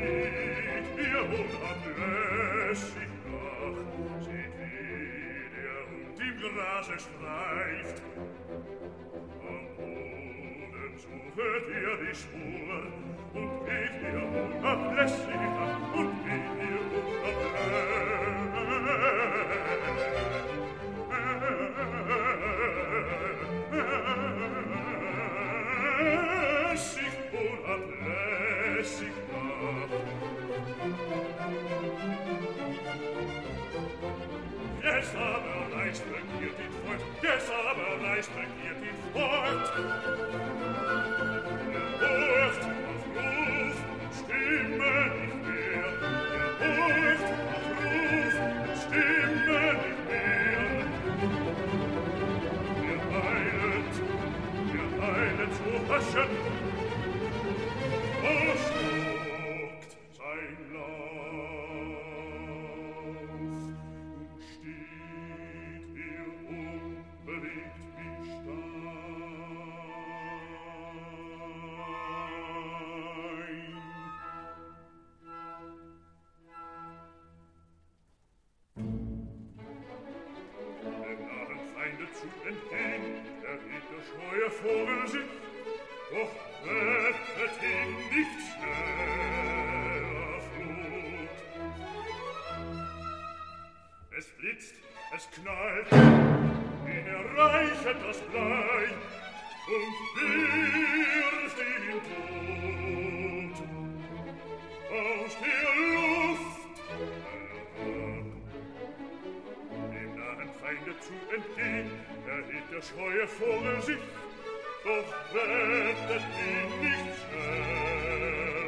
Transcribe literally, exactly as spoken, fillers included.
ihr unablässig nach, seht wie der Hund im Grase streift. Am Boden suchet ihr die Spur und geht ihr unablässig nach und geht ihr unablässig, unablässig nach. Yes, aber reist regiert ihn fort, yes, aber reist regiert ihn fort. Er horcht auf Ruf und Stimme nicht mehr, er horcht auf Ruf und Stimme nicht mehr. Er eilet, er eilet zu haschen, verstockt sein Lauf und steht hier unbewegt wie Stein. Dem nahen Feinde zu entgehen, erhebt der scheue Vogel sich, doch rettet ihn nicht schneller Flut. Es blitzt, es knallt, ihn erreichet das Blei und wirft ihn tot. Aus der Luft herab. Dem nahen Feinde zu entgehen, erhebt der scheue Vogel sich, doch rettet ihn nicht schneller